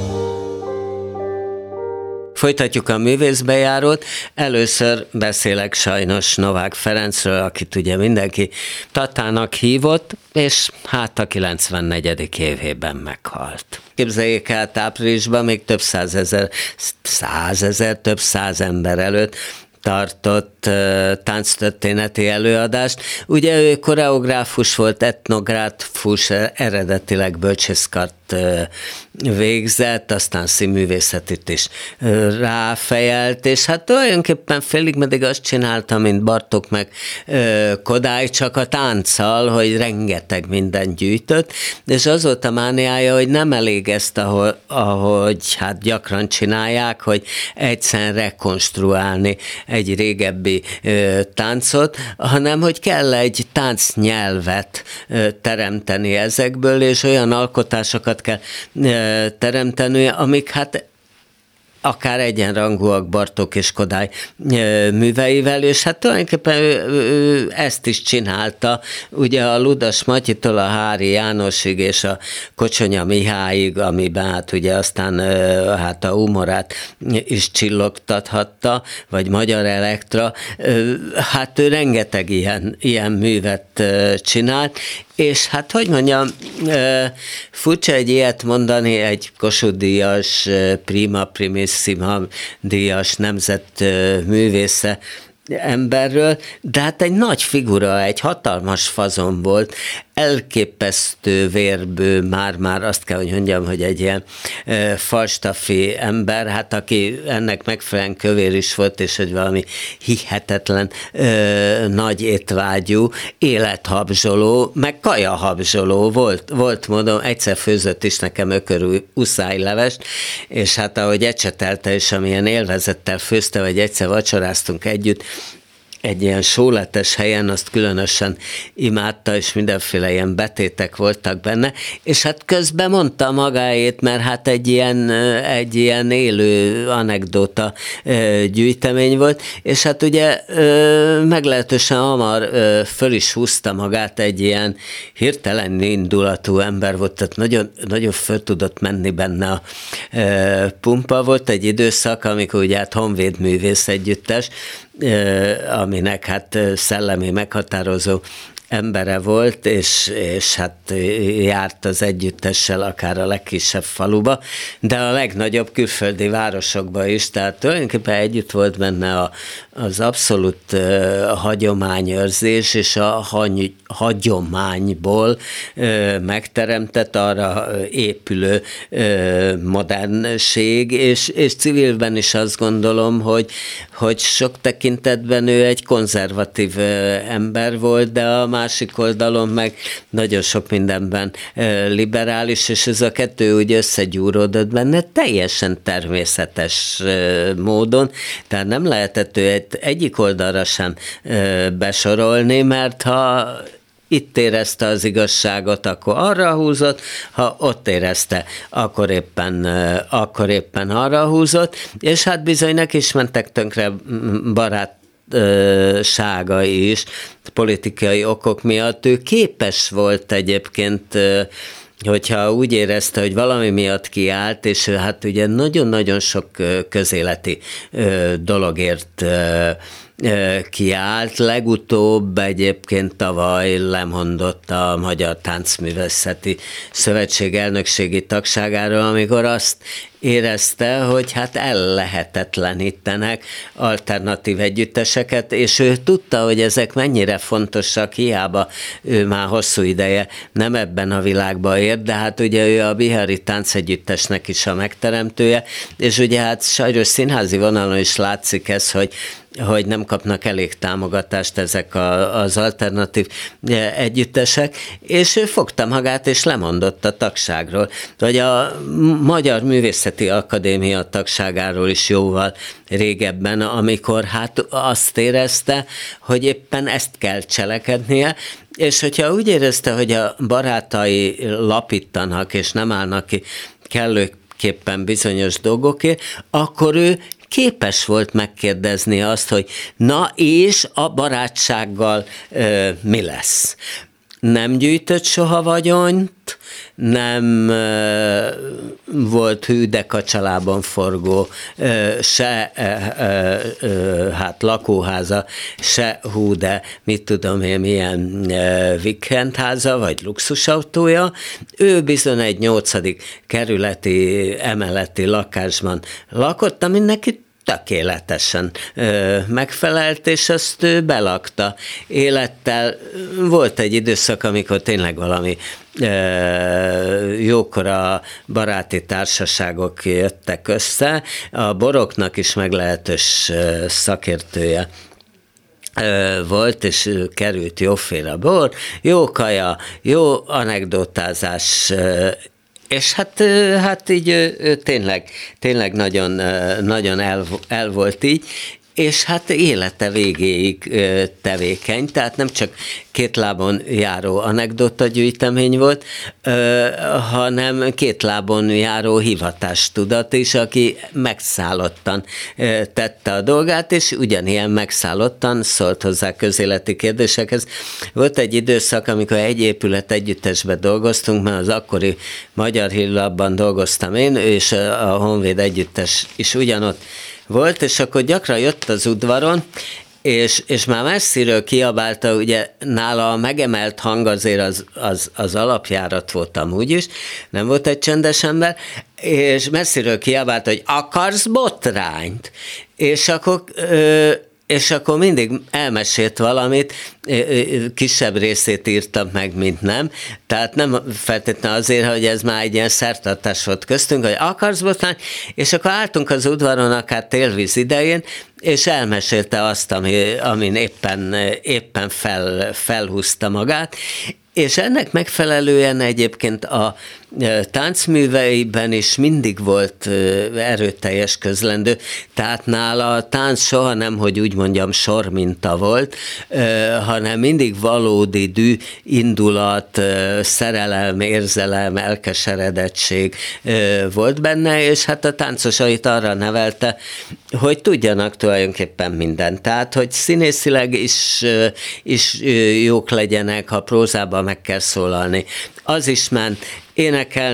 Folytatjuk a művészbejárót. Először beszélek sajnos Novák Ferencről, akit ugye mindenki Tatának hívott, és hát a 94. évében meghalt. Képzeljék el, áprilisban még több száz ember előtt tartott tánctörténeti előadást. Ugye ő koreográfus volt, etnográfus, eredetileg bölcsészkart végzett, aztán színművészetit is ráfejelt, és hát tulajdonképpen félig meddig azt csinálta, mint Bartók meg Kodály, csak a tánccal, hogy rengeteg mindent gyűjtött, és az volt a mániája, hogy nem elég ezt, ahogy hát gyakran csinálják, hogy egyszerűen rekonstruálni egy régebbi táncot, hanem hogy kell egy táncnyelvet teremteni ezekből, és olyan alkotásokat kell teremteni, amik hát akár egyenrangúak Bartók és Kodály műveivel, és hát tulajdonképpen ő ezt is csinálta, ugye a Ludas Matyitól a Hári Jánosig és a Kocsonya Mihályig, amiben hát ugye aztán hát a humorát is csillogtathatta, vagy Magyar Elektra, hát ő rengeteg ilyen művet csinált, és hát, hogy mondjam, furcsa egy ilyet mondani egy Kossuth-díjas, Prima Primissima díjas nemzetművésze emberről, de hát egy nagy figura, egy hatalmas fazon volt, elképesztő vérbő, már azt kell, hogy mondjam, hogy egy ilyen falstafi ember, hát aki ennek megfelelően kövér is volt, és egy valami hihetetlen nagy étvágyú, élethabzsoló, meg kajahabzsoló volt módon, egyszer főzött is nekem ökörű uszájlevest, és hát ahogy ecsetelte, és amilyen élvezettel főzte, vagy egyszer vacsoráztunk együtt, egy ilyen sóletes helyen, azt különösen imádta, és mindenféle ilyen betétek voltak benne, és hát közben mondta magáét, mert hát egy ilyen élő anekdóta gyűjtemény volt, és hát ugye meglehetősen hamar föl is húzta magát, egy ilyen hirtelen indulatú ember volt, tehát nagyon, nagyon föl tudott menni benne a pumpa. Volt egy időszak, amikor ugye hát Honvéd művész együttes, aminek hát szellemi meghatározó embere volt, és hát járt az együttessel akár a legkisebb faluba, de a legnagyobb külföldi városokba is, tehát tulajdonképpen együtt volt benne az abszolút hagyományőrzés és a hagyományból megteremtett arra épülő modernség, és civilben is azt gondolom, hogy sok tekintetben ő egy konzervatív ember volt, de a másik oldalon meg nagyon sok mindenben liberális, és ez a kettő úgy összegyúródott benne teljesen természetes módon, tehát nem lehetett ő egyik oldalra sem besorolni, mert ha itt érezte az igazságot, akkor arra húzott, ha ott érezte, akkor éppen arra húzott, és hát bizony neki is mentek tönkre barátságai is, politikai okok miatt. Ő képes volt egyébként, hogyha úgy érezte, hogy valami miatt kiállt, és hát ugye nagyon-nagyon sok közéleti dologért kiállt. Legutóbb egyébként tavaly lemondott a Magyar Táncművészeti Szövetség elnökségi tagságáról, amikor azt érezte, hogy hát ellehetetlenítenek alternatív együtteseket, és ő tudta, hogy ezek mennyire fontosak, hiába ő már hosszú ideje nem ebben a világban ér, de hát ugye ő a Bihari Táncegyüttesnek is a megteremtője, és ugye hát sajnos színházi vonalon is látszik ez, hogy nem kapnak elég támogatást ezek az alternatív együttesek, és ő fogta magát, és lemondott a tagságról. Vagy a Magyar Művészeti Akadémia tagságáról is jóval régebben, amikor hát azt érezte, hogy éppen ezt kell cselekednie, és hogyha úgy érezte, hogy a barátai lapítanak, és nem állnak ki kellőképpen bizonyos dolgokért, akkor ő képes volt megkérdezni azt, hogy na és a barátsággal mi lesz? Nem gyűjtött soha vagyont, nem volt hű, de kacsalában forgó, se hát lakóháza, se hú, de mit tudom én, milyen vikendháza, vagy luxusautója. Ő bizony egy 8. kerületi emeleti lakásban lakott, ami neki tökéletesen megfelelt, és azt ő belakta élettel. Volt egy időszak, amikor tényleg valami jókora baráti társaságok jöttek össze, a boroknak is meglehetős szakértője volt, és került jóféle bor, jó kaja, jó anekdotázás, és hát így ő tényleg nagyon, nagyon el volt így, és hát élete végéig tevékeny, tehát nem csak két lábon járó anekdotagyűjtemény volt, hanem két lábon járó hivatástudat is, aki megszállottan tette a dolgát, és ugyanilyen megszállottan szólt hozzá közéleti kérdésekhez. Volt egy időszak, amikor egy épület együttesben dolgoztunk, mert az akkori Magyar Hírlapban dolgoztam én, és a Honvéd együttes is ugyanott volt, és akkor gyakran jött az udvaron, és már messziről kiabálta, ugye nála a megemelt hang azért az alapjárat volt amúgy is, nem volt egy csendes ember, és messziről kiabálta, hogy akarsz botrányt? És akkor mindig elmesélt valamit, kisebb részét írtam meg, mint nem. Tehát nem feltétlenül azért, hogy ez már egy ilyen szertartás volt köztünk, hogy akarsz botrány, és akkor álltunk az udvaron akár télvíz idején, és elmesélte azt, amin éppen felhúzta magát, és ennek megfelelően egyébként a táncműveiben is mindig volt erőteljes közlendő, tehát nála a tánc soha nem, hogy úgy mondjam, sorminta volt, hanem mindig valódi dű, indulat, szerelem, érzelem, elkeseredettség volt benne, és hát a táncosait arra nevelte, hogy tudjanak tulajdonképpen mindent. Tehát, hogy színészileg is jók legyenek, ha prózában meg kell szólalni. Az is ment, énekelni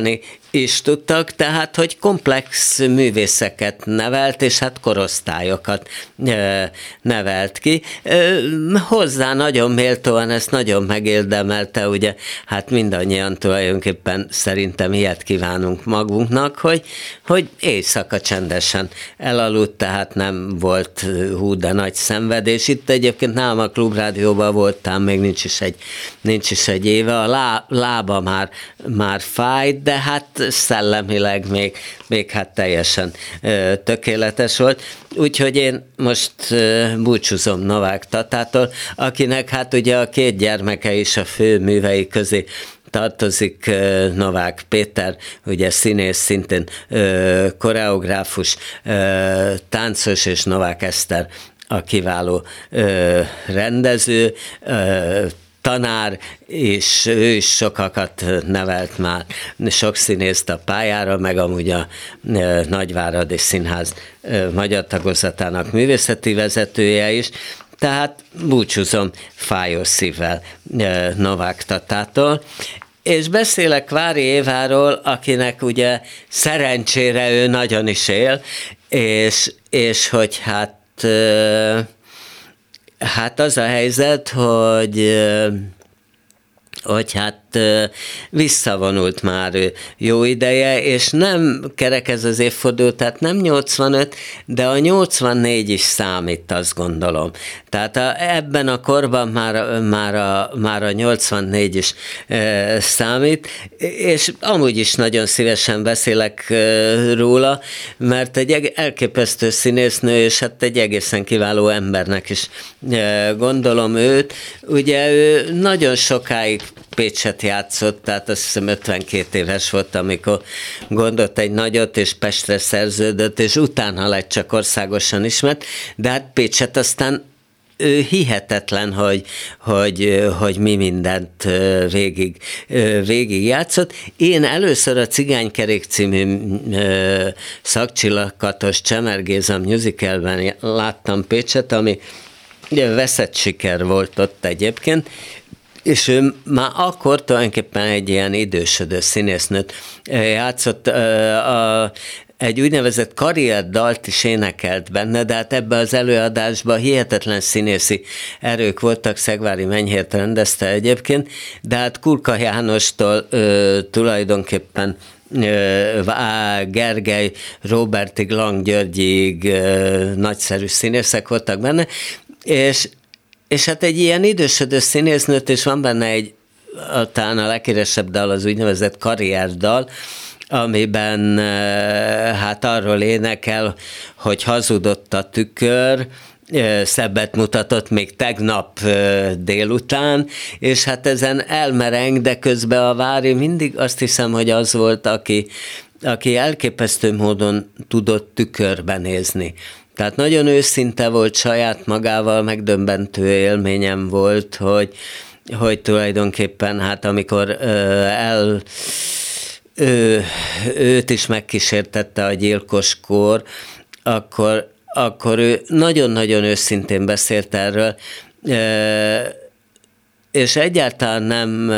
is tudtak, tehát, hogy komplex művészeket nevelt, és hát korosztályokat nevelt ki. Hozzá nagyon méltóan ezt nagyon megérdemelte, ugye, hát mindannyian tulajdonképpen szerintem ilyet kívánunk magunknak, hogy éjszaka csendesen elaludt, tehát nem volt hú, de nagy szenvedés. Itt egyébként nálam a Klubrádióban voltam, még nincs is egy éve, a lába már fájt, de hát szellemileg még hát teljesen tökéletes volt. Úgyhogy én most búcsúzom Novák Tatától, akinek hát ugye a 2 gyermeke is a fő művei közé tartozik. Novák Péter, ugye színész, szintén koreográfus, táncos, és Novák Eszter a kiváló rendező, tanár, és ő is sokakat nevelt már, sok színészt a pályára, meg amúgy a Nagyváradi Színház magyar tagozatának művészeti vezetője is, tehát búcsúzom fájó szívvel Novák Tatától, és beszélek Vári Éváról, akinek ugye szerencsére ő nagyon is él, és hogy hát az a helyzet, hogy hát visszavonult már jó ideje, és nem kerek ez az évforduló, tehát nem 85, de a 84 is számít, azt gondolom. Tehát ebben a korban már a 84 is számít, és amúgy is nagyon szívesen beszélek róla, mert egy elképesztő színésznő, és hát egy egészen kiváló embernek is gondolom őt. Ugye ő nagyon sokáig Pécset játszott, tehát azt hiszem 52 éves volt, amikor gondolt egy nagyot, és Pestre szerződött, és utána lett csak országosan ismert, de hát Pécset aztán hihetetlen, hogy mi mindent végig játszott. Én először a Cigánykerék című Szakcsillagkatos Csemer Géza musicalben láttam Pécset, ami veszett siker volt ott egyébként, és ő már akkor tulajdonképpen egy ilyen idősödő színésznőt játszott, egy úgynevezett karrierdalt is énekelt benne, de hát ebben az előadásban hihetetlen színészi erők voltak, Szegvári Menyhért rendezte egyébként, de hát Kurka Jánostól tulajdonképpen Gergely, Róbertig, Lang Györgyig nagyszerű színészek voltak benne, és hát egy ilyen idősödő színésznőt, és van benne talán a leghíresebb dal az úgynevezett karrierdal, amiben hát arról énekel, hogy hazudott a tükör, szebbet mutatott még tegnap délután, és hát ezen elmereng, de közben a Vári mindig azt hiszem, hogy az volt, aki elképesztő módon tudott tükörbe nézni. Tehát nagyon őszinte volt saját magával, megdöbbentő élményem volt, hogy tulajdonképpen hát amikor őt is megkísértette a gyilkos kór, akkor ő nagyon-nagyon őszintén beszélt erről, és egyáltalán nem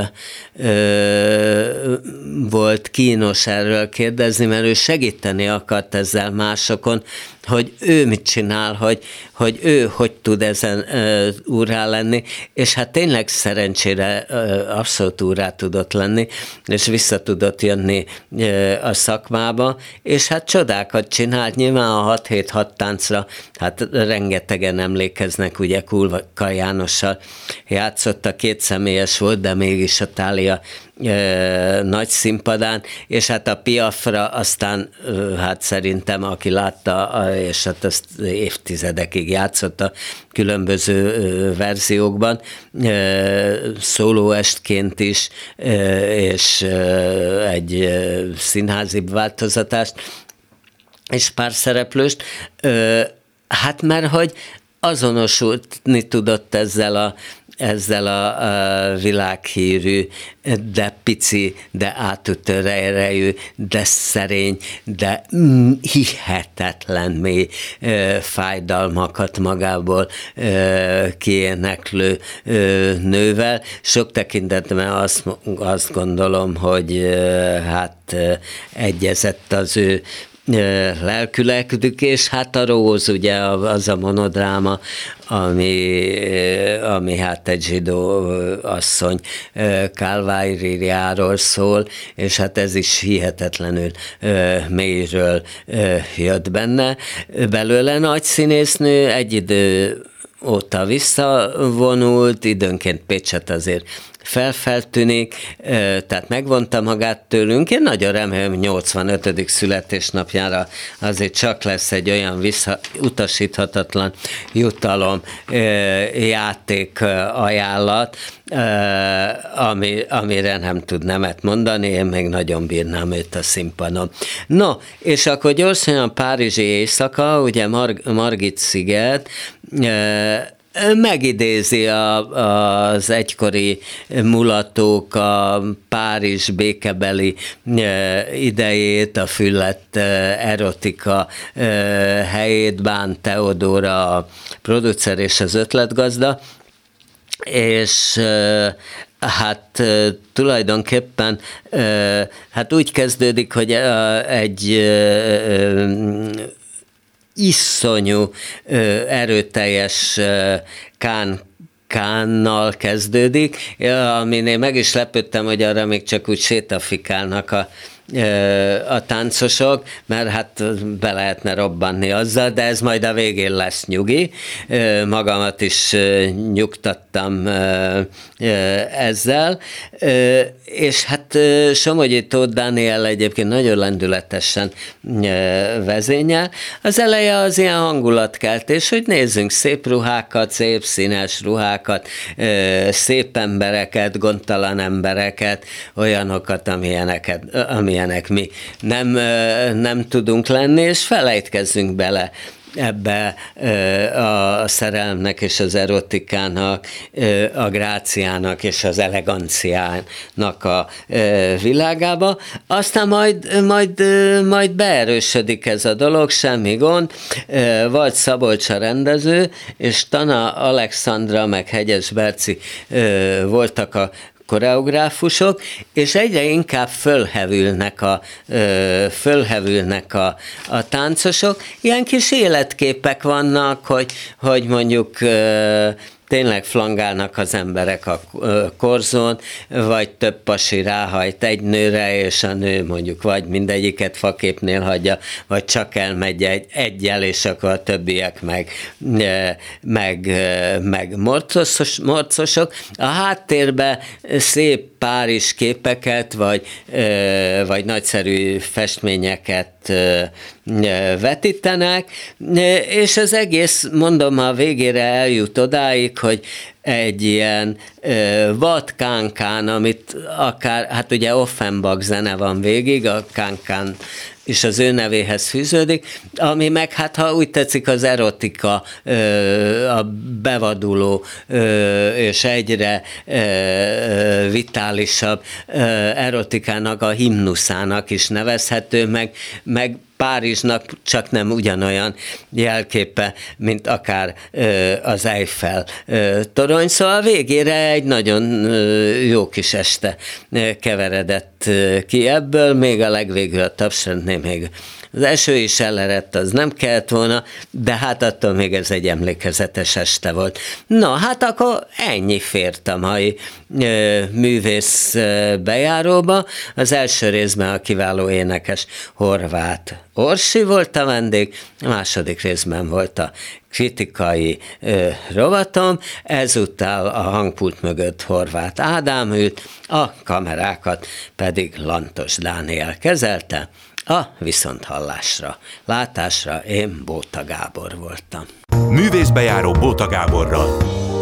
volt kínos erről kérdezni, mert ő segíteni akart ezzel másokon, hogy ő mit csinál, hogy ő hogy tud ezen úrrá lenni, és hát tényleg szerencsére abszolút úrrá tudott lenni, és vissza tudott jönni a szakmába, és hát csodákat csinált, nyilván a 6-7-6 táncra, hát rengetegen emlékeznek, ugye Kurka Jánossal játszott, a 2 személyes volt, de mégis a Thália nagy színpadán, és hát a Piafra aztán hát szerintem, aki látta, és hát ezt évtizedekig játszott a különböző verziókban, szólóestként is, és egy színházi változatást, és pár szereplőst, hát mert hogy azonosulni tudott ezzel ezzel a világhírű, de pici, de átütő erejű, de szerény, de hihetetlen mély fájdalmakat magából kiéneklő nővel. Sok tekintetben azt gondolom, hogy hát egyezett az ő lelkületük, és hát a Róz, ugye az a monodráma, ami hát egy zsidó asszony kálváriáról szól, és hát ez is hihetetlenül mélyről jött belőle. Nagy színésznő, egy idő óta visszavonult, időnként Pécset azért feltűnik, tehát megvonta magát tőlünk. Én nagyon remélem, 85. születésnapjára azért csak lesz egy olyan utasíthatatlan jutalom, játék ajánlat, amire nem tud nemet mondani, én még nagyon bírnám őt a színpadon. No, és akkor gyorsan a párizsi éjszaka, ugye Margit sziget, megidézi az egykori mulatók a Párizs békebeli idejét, a füllett erotika helyét, Bán Teodóra a producer és az ötletgazda, és hát tulajdonképpen hát úgy kezdődik, hogy egy iszonyú erőteljes kánnal kezdődik, aminél meg is lepődtem, hogy arra még csak úgy sétafikálnak a táncosok, mert hát be lehetne robbanni azzal, de ez majd a végén lesz, nyugi. Magamat is nyugtattam ezzel, és hát Somogyi Tóth Dániel egyébként nagyon lendületesen vezényel. Az eleje az ilyen hangulatkeltés, hogy nézzünk szép ruhákat, szép színes ruhákat, szép embereket, gondtalan embereket, olyanokat, amilyenek mi nem tudunk lenni, és felejtkezzünk bele ebbe a szerelmnek és az erotikának, a gráciának és az eleganciának a világába. Aztán majd beerősödik ez a dolog, semmi gond. Vagy Szabolcs a rendező, és Tana Alexandra meg Hegyes Berci voltak a koreográfusok, és egyre inkább fölhevülnek a táncosok. Ilyen kis életképek vannak, hogy mondjuk tényleg flangálnak az emberek a korzón, vagy több pasi ráhajt egy nőre, és a nő mondjuk vagy mindegyiket faképnél hagyja, vagy csak elmegy egyel, és akkor a többiek meg morcosok. A háttérben szép Párizs képeket, vagy nagyszerű festményeket vetítenek, és az egész, mondom, a végére eljut odáig, hogy egy ilyen vad kánkán, amit akár, hát ugye Offenbach zene van végig, a kánkán és az ő nevéhez fűződik, ami meg, hát ha úgy tetszik, az erotika, a bevaduló és egyre vitálisabb erotikának a himnuszának is nevezhető, meg Párizsnak csak nem ugyanolyan jelképe, mint akár az Eiffel torony. Szóval végére egy nagyon jó kis este keveredett ki ebből, még a legvégül a tapsrendnél még az eső is elerett, az nem kellett volna, de hát attól még ez egy emlékezetes este volt. Na, hát akkor ennyi fért a mai művész bejáróba. Az első részben a kiváló énekes Horváth Orsi volt a vendég, a második részben volt a kritikai rovatom, ezúttal a hangpult mögött Horváth Ádám ült, a kamerákat pedig Lantos Dániel kezelte. A viszonthallásra, látásra én Bóta Gábor voltam. Művészbejáró Bóta Gáborral.